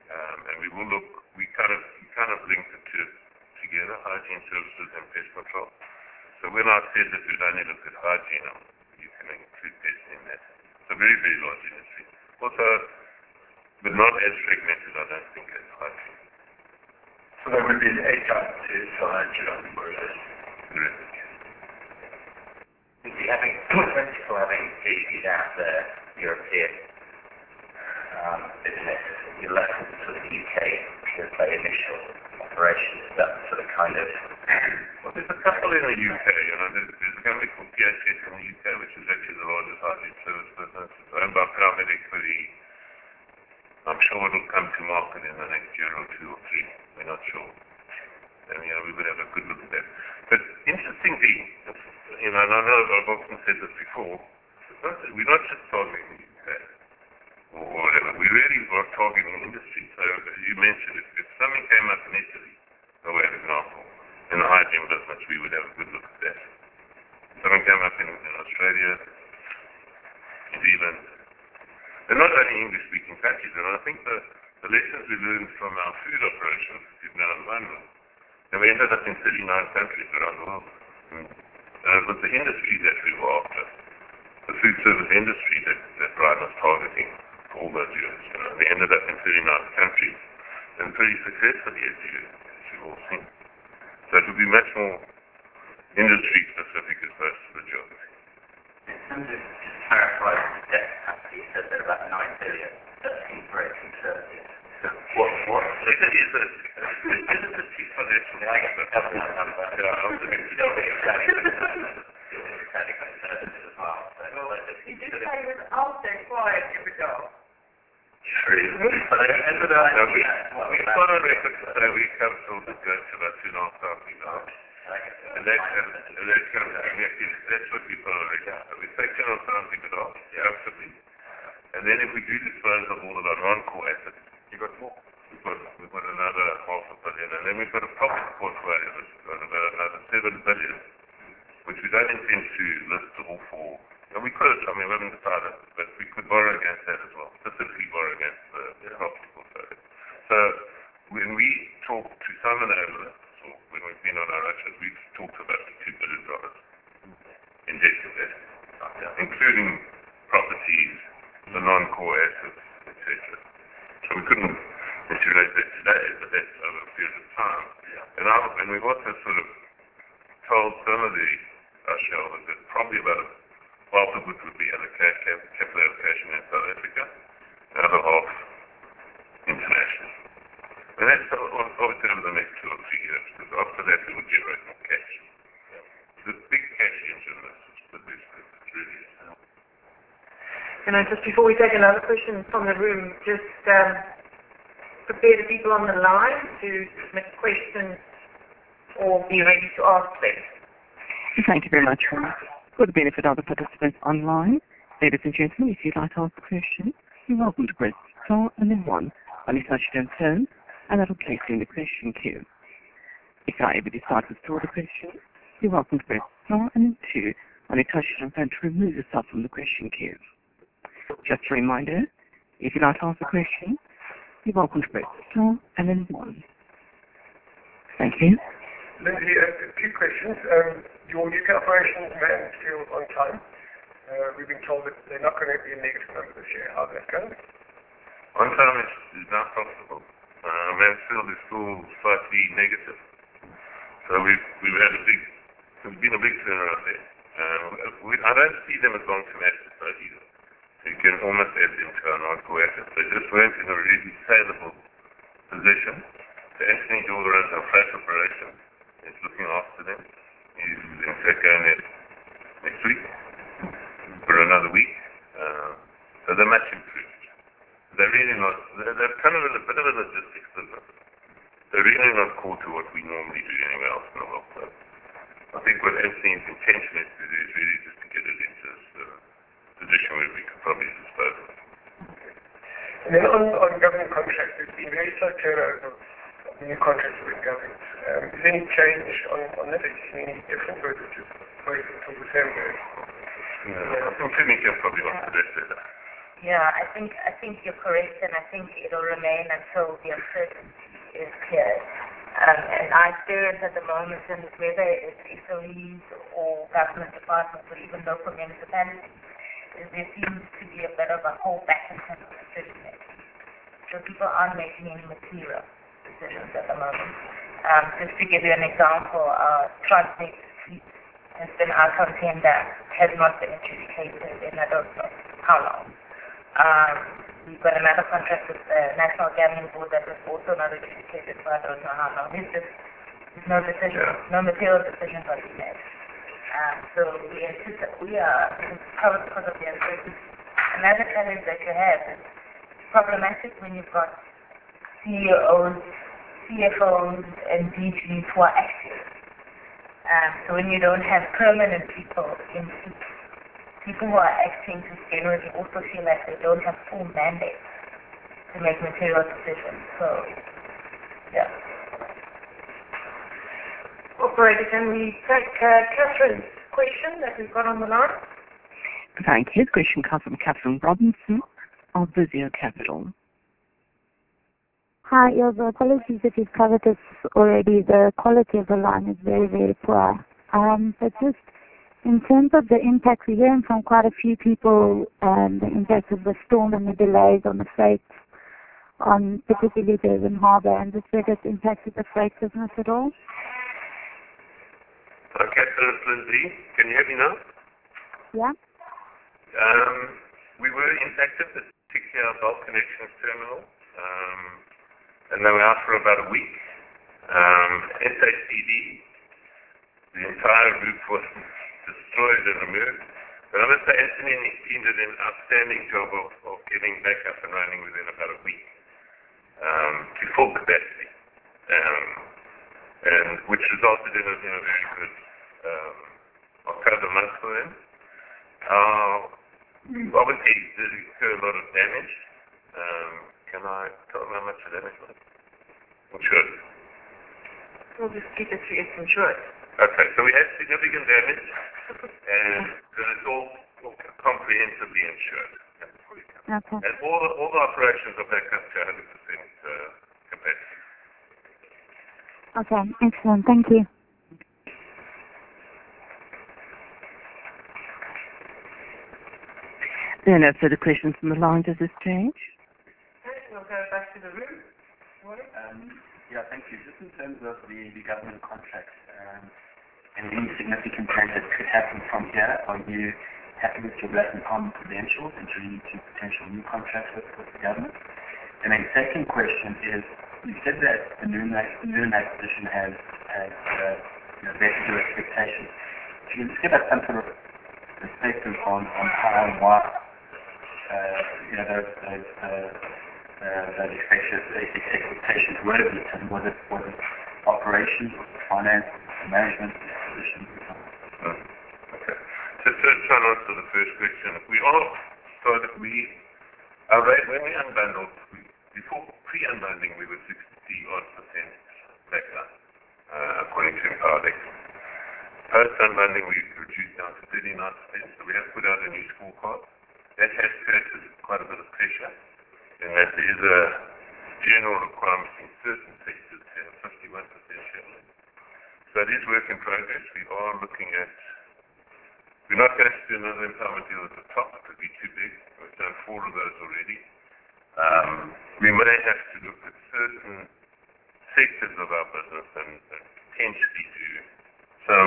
Speaker 2: Um, and we will look, we kind of, we kind of linked the two together, hygiene services and pest control. So when I said that we'd only look at hygiene, um, you can include pest in that. It's a very, very large industry. Also, but not as fragmented, I don't think, as hygiene.
Speaker 5: So that would be an A type to hygiene, whereas
Speaker 2: Really.
Speaker 6: You're having, for having figured out the European um, business, you left sort of U K to say initial operations, that sort of kind of...
Speaker 2: Well, there's a couple in the U K, you know, there's, there's a company called P H S in the U K, which is actually the largest hygiene service business. It's owned by private equity. I'm sure it'll come to market in the next year or two or three. We're not sure. And, you know, we would have a good look at that. But interestingly, you know, and I know I've often said this before, we're not just targeting the U K or whatever. We really are targeting industry. So you mentioned if, if something came up in Italy, by way of example, in the hygiene business, we would have a good look at that. If something came up in, in Australia, New Zealand, they're not only English-speaking countries, and I think the, the lessons we learned from our food operations, we've now done, and we ended up in thirty-nine countries around the world. And uh, with the industry that we were after, the food service industry that, that Brian was targeting for all those years, you know, we ended up in thirty-nine countries, and pretty successfully, as, you, as you've all seen. So it would be much more industry-specific as opposed to the geography.
Speaker 6: In terms of just clarifying the debt capacity, you said that about nine billion. That seems very conservative. So what, what,
Speaker 2: It is a, it is a cheap financial
Speaker 6: I guess it doesn't have a number.
Speaker 2: Yeah, I was thinking,
Speaker 6: You don't think it's fairly conservative. It's fairly conservative as well. So,
Speaker 3: Well, he did say he was out there quiet every dog.
Speaker 6: true. But I ended
Speaker 2: no,
Speaker 6: up,
Speaker 2: we,
Speaker 6: well,
Speaker 2: we've got on record to say we come to the go to about two and a half thousand dollars. And that, and, and that comes, that's what we put on record. So we say two and a half thousand dollars, comfortably. And then if we do dispose of all of our non-core assets, you've got more. We've got, we've got another half a billion, and then we've got a property portfolio that's got about another seven billion, which we don't intend to list all for. And we could, I mean, we haven't decided, but we could borrow against that as well, specifically borrow against the, the property portfolio. So when we talk to some of the analysts, or when we've been on our roadshows, we've talked about the two billion dollars in debt capacity, including properties, the non-core assets, et cetera. So we couldn't integrate that today, but that's over a period of time. Yeah. And, I, and we've also sort of told some of the our shareholders that probably about half of it would be allocated, capital allocation in South Africa, the other half international. And that's obviously over the next two or three years, because after that we would generate more cash. Yeah. The big cash engine is the business, it really is.
Speaker 3: You know, just before we take another question from the room, just um, prepare the people on the line to submit questions or be ready to ask them.
Speaker 1: Thank you very much. For the benefit of the participants online, ladies and gentlemen, if you'd like to ask a question, you're welcome to press star and then one on your touch-tone phone, and that will place you in the question queue. If you are able to start with the question, you're welcome to press star and then two on your touch-tone phone to remove yourself from the question queue. Just a reminder, if you'd like to ask a question, you're welcome to press star and then one. Thank you.
Speaker 5: Lindsay, a few questions. Um, your U K operations ran still on time. Uh, we've been told that they're not going to be a negative number this year. How's that going?
Speaker 2: On time is, is not profitable. Uh, Mansfield is still slightly negative. So we've, we've had a big, there's been a big turnaround there. Um, we, I don't see them as long-term assets though either. So you can almost add them to our non-core assets. They just weren't in a really saleable position. So Anthony Jordan runs our freight operation. He's looking after them. He's in fact going there next week for another week. Uh, so they're much improved. They're really not, they're, they're kind of in a bit of a logistics business. They're really not core to what we normally do anywhere else in the world. So I think what Anthony's intention is to do is really just to get it into this uh, position where we could probably dispose of it.
Speaker 5: And then on, on government contracts, there's been very slow turnover of new contracts with government. Um, is there any change on, on that? Is there any difference, or is it just waiting until December?
Speaker 2: Yeah, I think Timmy can probably want to address that.
Speaker 3: Yeah, I think I think you're correct, and I think it'll remain until the uncertainty is cleared. Um, and our experience at the moment, and whether it's S O Es or government departments or even local municipalities, is there seems to be a bit of a holdback in terms of decision making. So people aren't making any material decisions at the moment. Um, just to give you an example, uh, Transnet fleet has been out on tender, has not been adjudicated in I don't know how long. Um, we've got another contract with the National Gambling Board that was also not adjudicated for I don't know how long. There's just there's no decision,
Speaker 2: Yeah.
Speaker 3: no material decisions are being made. Um, so we anticipate, we are, probably because of the uncertainty. Another challenge that you have is problematic when you've got C E Os, C F Os, and D Gs who are active. Um, so when you don't have permanent people in seat, people who are acting just generally also feel like they don't have full mandate to make material decisions. So, yeah.
Speaker 7: Operator, can we take uh, Catherine's question that we've got on the line?
Speaker 1: Thank you. The question comes from Catherine Robinson of Visio Capital.
Speaker 8: Hi, Ilse. Apologies if you've covered this already. The quality of the line is very, very poor. Um, but just in terms of the impact, we're hearing from quite a few people um, the impact of the storm and the delays on the freight, on particularly Durban Harbour, and just whether it's impacted the freight business at all.
Speaker 2: Okay, Catherine, it's Lindsay. Can you hear me now?
Speaker 8: Yeah?
Speaker 2: Um, we were impacted, particularly our bulk connections terminal, um, and they were out for about a week. Um, S A C D, the entire route was destroyed and removed. But I must say, Anthony and his team did an outstanding job of, of getting back up and running within about a week um, to full capacity, um, and which resulted in a, in a very good um, October month for them. Uh, obviously, did incur a lot of damage. Um, can I tell them how much the damage was? Insured.
Speaker 7: We'll just keep it to it's insured.
Speaker 2: Okay, so we had significant damage, and it's all, all comprehensively insured.
Speaker 8: Okay.
Speaker 2: And all the, all the operations are back up to one hundred percent uh, capacity.
Speaker 8: Okay, excellent. Thank you.
Speaker 1: There are no further questions from the lines at this stage.
Speaker 7: Okay, we'll go back to the room.
Speaker 9: Um, yeah, thank you. Just in terms of the, the government contracts um, and any significant change that could happen from here, are you happy with your Black and Common credentials and entering into potential new contracts with, with the government? And then second question is, you said that the new, the new acquisition has, has uh, you know, vetted your expectations. If you can just give us some sort of perspective on, on how and why uh, you know, those, those uh, Uh, those expectations, expectations were beaten. Was it, was it operations, was it finance, management, positions?
Speaker 2: Mm. Okay. So to try and answer the first question, we are, so that we, our rate, when we unbundled, we, before pre-unbundling, we were sixty odd percent backup, uh, according to Empowerdex. Post-unbundling, we reduced down to thirty-nine percent, so we have put out a new scorecard. That has created quite a bit of pressure. And that there is a general requirement in certain sectors to have fifty-one percent shareholding. So it is work in progress. We are looking at, we're not going to do another empowerment deal at the top, it would be too big. We've done four of those already. Um, we may have to look at certain sectors of our business and, and potentially do some,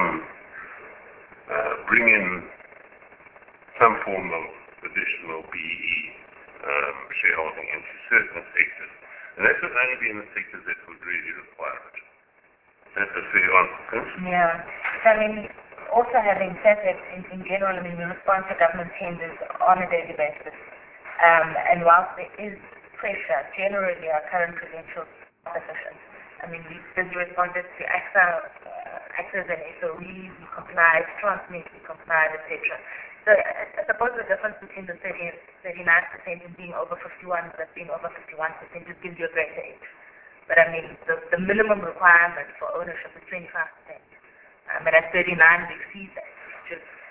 Speaker 2: uh, bring in some form of additional B E E Um, shareholding into certain sectors. And that would only be in the sectors that would really require it. That's a fair answer.
Speaker 3: Yeah. So, I mean, also having said that, in, in general, I mean, we respond to government tenders on a daily basis. Um, and whilst there is pressure, generally our current credentials are sufficient. I mean, we busy responded to AXA, uh, AXA's and S O Es, we complied, Transnet, we complied, et cetera. So I suppose the difference between the thirty, thirty-nine percent and being over fifty-one, but being over fifty-one percent just gives you a greater edge. But I mean, the, the minimum requirement for ownership is twenty-five percent. Um, and at thirty-nine, we exceed that, which is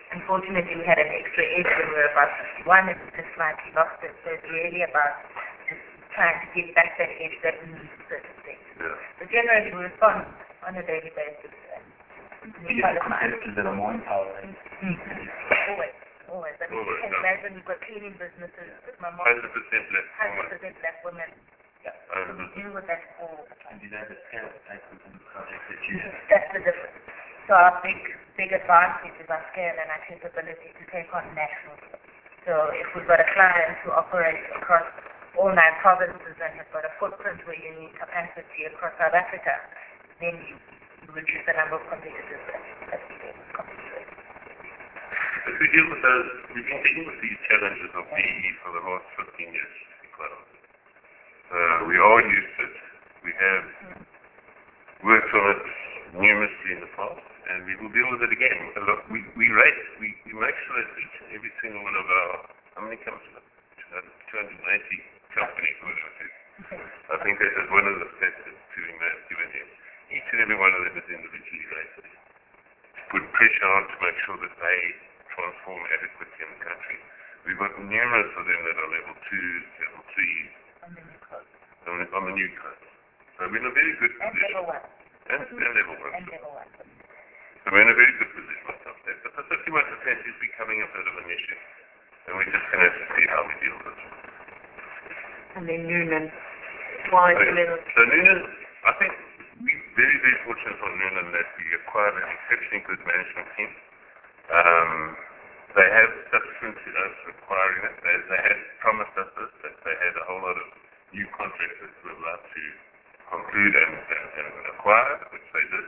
Speaker 3: unfortunately we had an extra edge when we were about fifty-one, and we just slightly lost it. So it's really about just trying to get back that edge that we need for certain things.
Speaker 2: Yeah.
Speaker 3: So generally we respond on a daily basis. And we
Speaker 9: Yeah,
Speaker 3: try to
Speaker 9: competitors that are more empowering.
Speaker 3: Mm-hmm. Always, always. I mean,
Speaker 2: Always,
Speaker 3: you can
Speaker 2: yeah.
Speaker 3: imagine we've got cleaning businesses. My mom,
Speaker 2: one hundred percent black
Speaker 3: one hundred
Speaker 2: woman.
Speaker 3: percent black women.
Speaker 2: one hundred
Speaker 3: We
Speaker 2: percent.
Speaker 3: deal with that all the time.
Speaker 9: And these are the scale statements and projects that you have.
Speaker 3: That's the difference. So our big, big advantage is our scale and our capability to take on national. So if we've got a client who operates across all nine provinces and has got a footprint where you need capacity across South Africa, then you, you reduce the number of competitors that, that we can compete with.
Speaker 2: But we deal with those, we've been dealing with these challenges of B E for the last fifteen years, to be quite honest. Uh, we are used to it. We have worked on it numerously in the past, and we will deal with it again. A lot, we, we rate, we, we make sure that each and every single one of our, how many companies? two hundred eighty companies, whatever it is. I think that is one of the steps that we may have given you. Each and every one of them is individually rated. To put pressure on to make sure that they transform adequately in the country. We've got numerous of them that are level twos, level threes,
Speaker 3: On the new code.
Speaker 2: on the, on the new code. So we're in a very good
Speaker 3: And
Speaker 2: position.
Speaker 3: level one.
Speaker 2: And, and level one.
Speaker 3: And level one.
Speaker 2: So we're in a very good position myself there. But the fifty-one percent is becoming a bit of an issue. And we're just going to have to see how we deal with it.
Speaker 7: And then Noonan. Why
Speaker 2: Okay.
Speaker 7: Noonan?
Speaker 2: So Noonan, I think we're very, very fortunate on Noonan that we acquired an exceptionally good management team. Um, they have subsequent to us acquiring it. They, they had promised us this, that they had a whole lot of new contracts that we were allowed to conclude and, and, and acquire, which they did.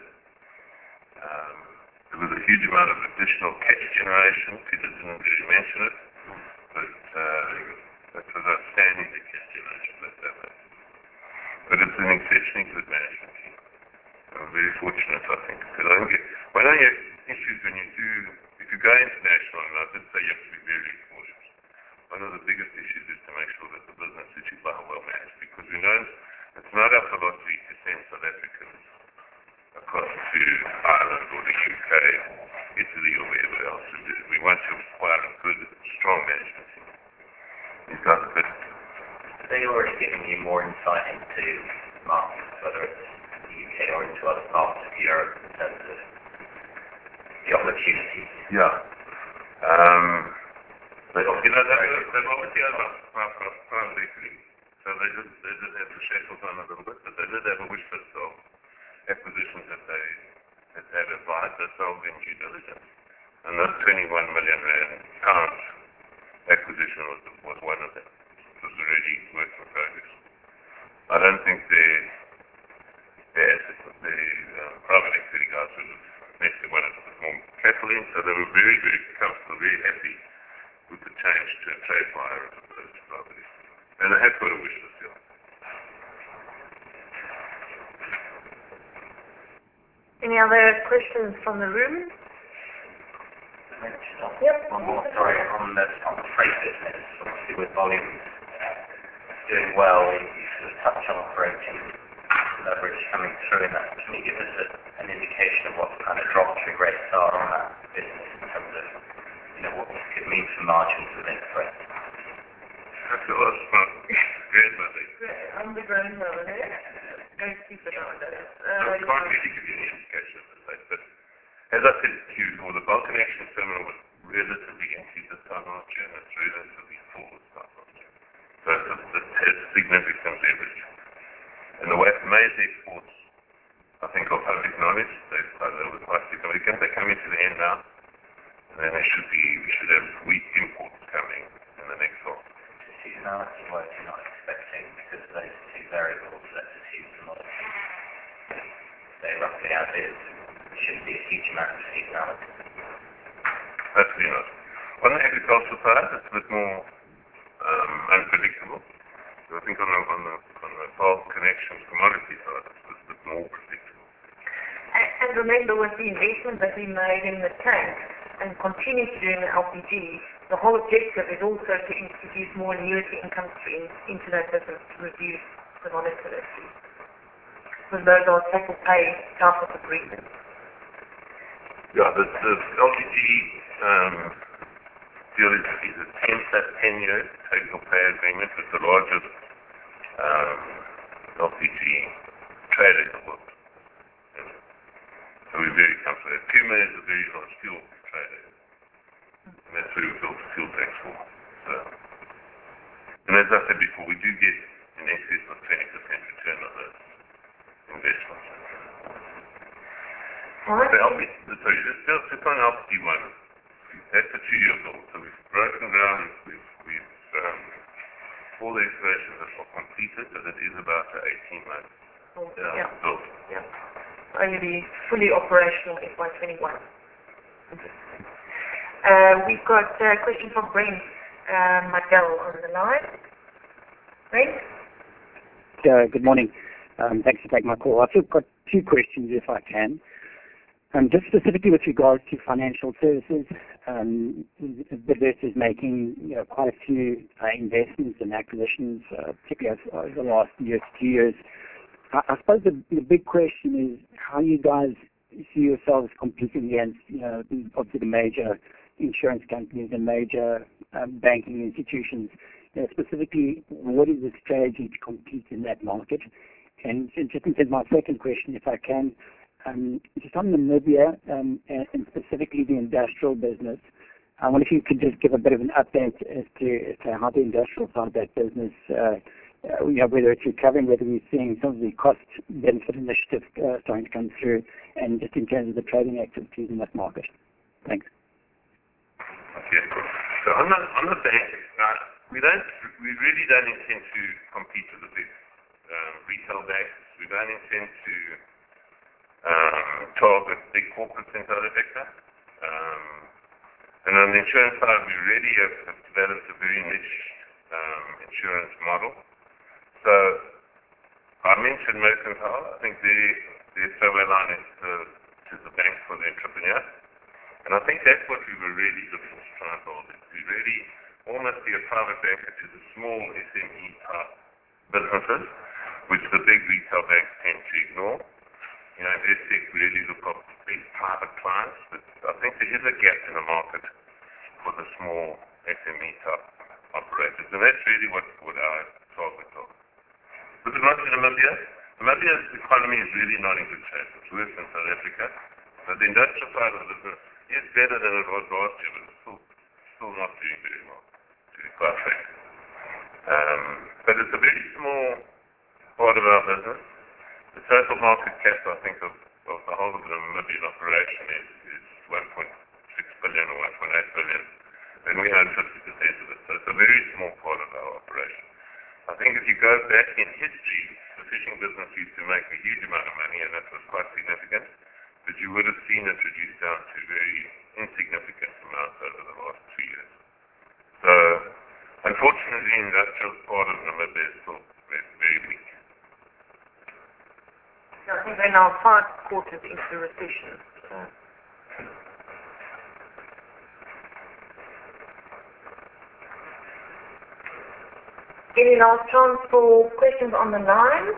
Speaker 2: Um, there was a huge amount of additional cash generation. Peter didn't really mention it, but uh, that was outstanding, the cash generation, let's say that. But it's an exceptionally good management team. I'm very fortunate, I think. Because I think it, one of your issues when you do, if you go international, and I did say you have to be very cautious, one of the biggest issues is to make sure that the business that you buy are well managed. Because we know it's not our philosophy to send South Africans across to Ireland or the U K, Italy or wherever else. We want to acquire a good, strong management team. These guys are good.
Speaker 6: They're already giving you more insight into markets, whether it's the U K or into other parts of Europe in terms of the opportunities.
Speaker 2: Yeah. Um, but, you know, they've, they've obviously had a private equity, so they did, they did have the shackles on a little bit, but they did have a wish list of acquisitions that they that had advised themselves in due diligence. And this twenty-one million rand pound acquisition was, was one of them. It was already work in progress. I don't think the the, the uh, private equity guys would have necessarily wanted to put more capital in, so they were very, very comfortable, very happy with the change to a trade buyer as opposed to private equity. And they have got a wish list, yeah.
Speaker 7: Any other questions from the room?
Speaker 6: Yep. One more, sorry, on the, on the freight business, obviously with volumes doing well, you sort of touch on operating leverage coming through in that. Can you give us a, an indication of what the kind of drop-through rates are on that business in terms of, you know, what this could mean for margins within freight?
Speaker 2: That's a lot of fun. Grandmother.
Speaker 7: I'm the grandmother. Don't keep it on that.
Speaker 2: I can't really give you any indication of this, but as I said to you before, the bulk connection terminal was relatively empty this time last year, and it's relatively full this time last year. So it has significant leverage. And the way May's exports, I think, are public knowledge. They, they were quite significant. They're coming to the end now, and then there should be, we should have wheat imports coming in the next half.
Speaker 6: Seasonality wise, you're not expecting, because of those two variables, let's assume commodity, stay roughly as is, there shouldn't be a huge amount of seasonality.
Speaker 2: Hopefully not. On the agricultural side, it's a bit more um, unpredictable. So I think on the, on the, on the bulk connections commodity side, it's a bit more predictable.
Speaker 7: And, and remember, with the investment that we made in the tank and continue to do in the L P G, the whole objective is also to introduce more annuity income streams into that business to reduce the volatility. Because those are take or pay type of agreements.
Speaker 2: Yeah, the, the L P G um, deal is, is a ten plus ten year take-or-pay agreement with the largest um, L P G trader in the world. Yeah. So we're very comfortable. Puma is a very large fuel trader. And that's where we built the fuel tanks for. So, and as I said before, we do get in excess of twenty percent return on those investments.
Speaker 7: Alright.
Speaker 2: The L P G, sorry, just, just on L P G one, that's a two-year build. So we've broken ground, we've, we've um, all the installations are completed, but it is about an eighteen month
Speaker 7: Oh,
Speaker 2: uh,
Speaker 7: yeah.
Speaker 2: build.
Speaker 7: Yeah. Only be fully operational F Y twenty-one. Uh, we've got a question from Brent uh, Miguel on the line. Brent?
Speaker 10: Uh, good morning. Um, thanks for taking my call. I've got two questions, if I can. Um, just specifically with regards to financial services, um, Bidvest is making you know, quite a few uh, investments and acquisitions, uh, particularly over the last year to two years. I, I suppose the, the big question is how you guys see yourselves competing against, you know, obviously the major insurance companies and major um, banking institutions. You know, specifically, what is the strategy to compete in that market? And just in terms of my second question, if I can, um, just on Namibia um, and, and specifically the industrial business, I wonder if you could just give a bit of an update as to, as to how the industrial side of that business, uh, uh, you know, whether it's recovering, whether we're seeing some of the cost benefit initiatives uh, starting to come through, and just in terms of the trading activities in that market. Thanks.
Speaker 2: Okay. So on the on the bank, uh, we don't we really don't intend to compete with the big um, retail banks. We don't intend to um, target big corporates in South Africa. Um, and on the insurance side, we really have, have developed a very niche um, insurance model. So I mentioned Mercantile. I think their their survey line is to, to the bank for the entrepreneur. And I think that's what we were really looking to try and build. We really almost be a private banker to the small S M E type businesses, which the big retail banks tend to ignore. You know, Investec really look at big private clients, but I think there is a gap in the market for the small S M E type operators, and that's really what, what our target is. With regard to Namibia, Namibia's economy is really not in good shape. It's worse than South Africa, but the industrial side of the business is better than it was last year, but it's still, still not doing very well, to be quite frank. Um, but it's a very small part of our business. The total market cap, I think, of, of the whole of the Namibian operation is, is one point six billion or one point eight billion, and we own fifty percent of it. So it's a very small part of our operation. I think if you go back in history, the fishing business used to make a huge amount of money, and that was quite significant. But you would have seen it reduced down to very insignificant amounts over the last two years. So, unfortunately, the industrial part of Namibia is still very, very weak.
Speaker 7: So I think we're now five quarters into recession. So. Any last chance for questions on the line?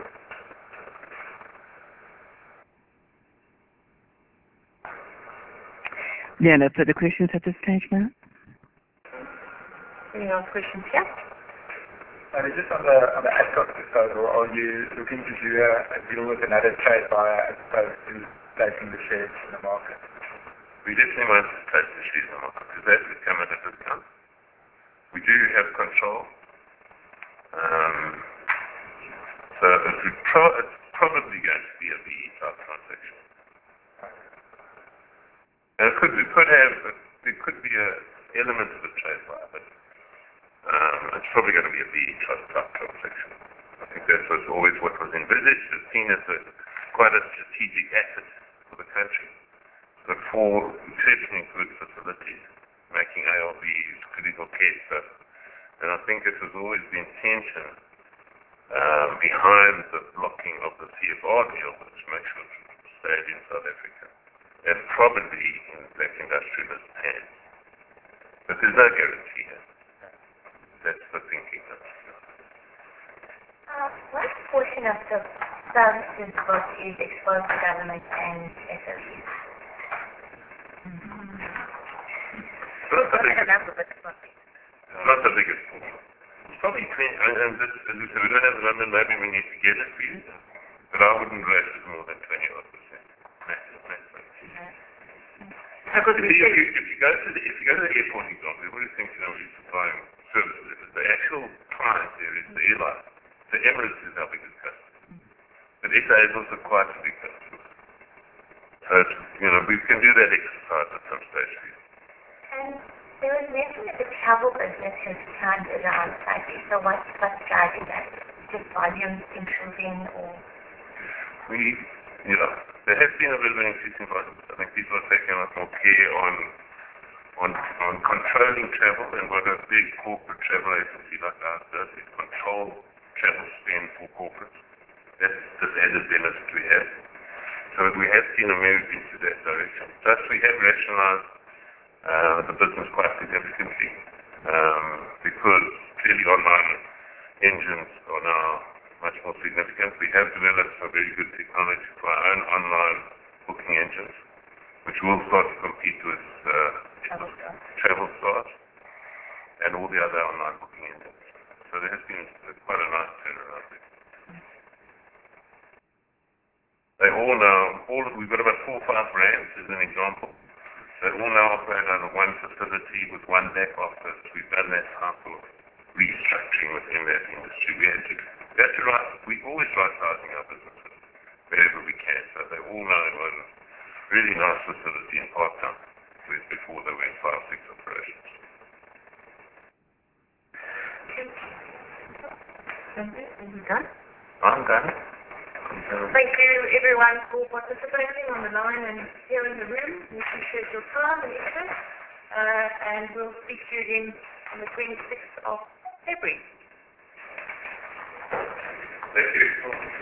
Speaker 1: Yeah, no further questions at this stage, Matt?
Speaker 7: Any last questions here?
Speaker 5: Uh, just on the on the Adcock disposal, are you looking to do a, a deal with another trade buyer as opposed to placing the shares in the market?
Speaker 2: We definitely want to place the shares in the market because that would come at a discount. We do have control. Um, so it would pro- it's probably going to be a B E type transaction. And it could, it could have, there could be an element of a trade buy, but um, it's probably going to be a B E type transaction. I think that was always what was envisaged. It's seen as a, quite a strategic asset for the country, but for exceptionally good facilities, making A R Bs, critical care stuff. And I think it was always the intention um, behind the blocking of the C F R deal, which makes sure it stayed in South Africa, and probably in black industrialist hands. But there's no guarantee here. That's the thinking.
Speaker 3: Uh, what portion of the services book is exposed to government and S O Es?
Speaker 2: not the biggest.
Speaker 3: Number, but it's not big.
Speaker 2: Not the biggest pool. It's probably twenty, and, and this, as we said, we don't have the number, maybe we need to get it for you, but I wouldn't rate it more than twenty odd percent. Massive, massive.
Speaker 7: Because
Speaker 2: If
Speaker 7: we
Speaker 2: you,
Speaker 7: said,
Speaker 2: if, you, if you go to the if you go to the airport example, everybody thinks you know we're supplying services. But the actual client there is the airline. The Emirates is our biggest customer. But S A is also quite a big customer. So it's, you know, we can do that exercise at some stage for you.
Speaker 3: And there was mention that the travel business has turned around slightly. So what's what's driving that? Just volume improving or?
Speaker 2: We, you know, there has been a bit of an increase in volume. I think people are taking a lot more care on on on controlling travel, and what a big corporate travel agency like ours does is control travel spend for corporates. That's the added benefit we have. So we have seen a move into that direction. Plus we have rationalized uh, the business quite significantly um, because clearly online engines are now much more significant. We have developed some very good technology for our own online booking engines, which will start to compete with uh, Travel Stars and all the other online booking engines. So there has been quite a nice turnaround there. They all now, all we've got about four or five brands as an example. They all now operate under one facility with one back office. We've done that type of restructuring within that industry. We had to, we had to write, we always right-sizing our businesses wherever we can. So they all now in one really nice facility in Parktown, whereas before they were in five, six operations.
Speaker 7: are you done?
Speaker 2: I'm done.
Speaker 7: Thank you everyone for participating on the line and here in the room. We appreciate your time and interest. Uh, and we'll speak to you again on the twenty-sixth of February.
Speaker 2: Thank you.